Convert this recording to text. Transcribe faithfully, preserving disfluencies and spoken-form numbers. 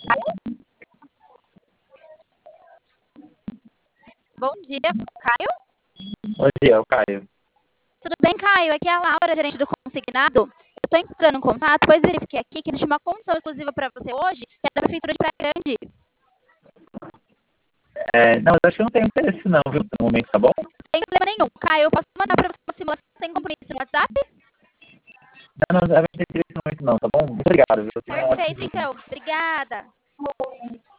Bom dia, Caio. Bom dia, é o Caio. Tudo bem, Caio? Aqui é a Laura, gerente do Consignado. Eu estou entrando em contato, pois verifiquei aqui que a gente tinha uma condição exclusiva para você hoje, que é da Prefeitura de Praia Grande. É, não, eu acho que eu não tenho interesse não, viu, no momento, tá bom? Não tem problema nenhum. Caio, eu posso mandar para você uma simulação sem compromisso no WhatsApp? Não, não, eu não tenho interesse no momento não, tá bom? Muito obrigado, viu? Perfeito, então. Obrigada.